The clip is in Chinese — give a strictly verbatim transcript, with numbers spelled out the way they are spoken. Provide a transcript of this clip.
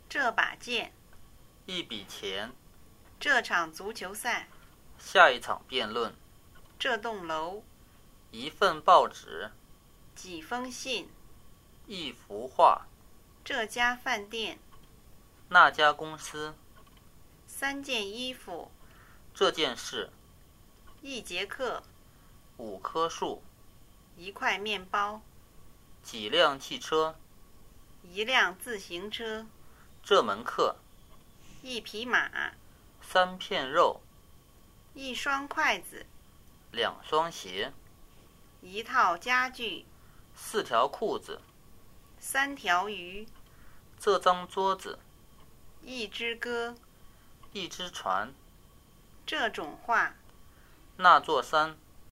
这把剑， 一笔钱， 这场足球赛， 下一场辩论， 这栋楼， 一份报纸， 几封信， 一幅画， 这家饭店， 那家公司， 三件衣服， 这件事， 一节课， 五棵树， 一块面包， 几辆汽车， 一辆自行车， 这门课， 一匹马， 三片肉， 一双筷子， 两双鞋， 一套家具， 四条裤子， 三条鱼， 这张桌子， 一只歌， 一只船， 这种画， 那座山，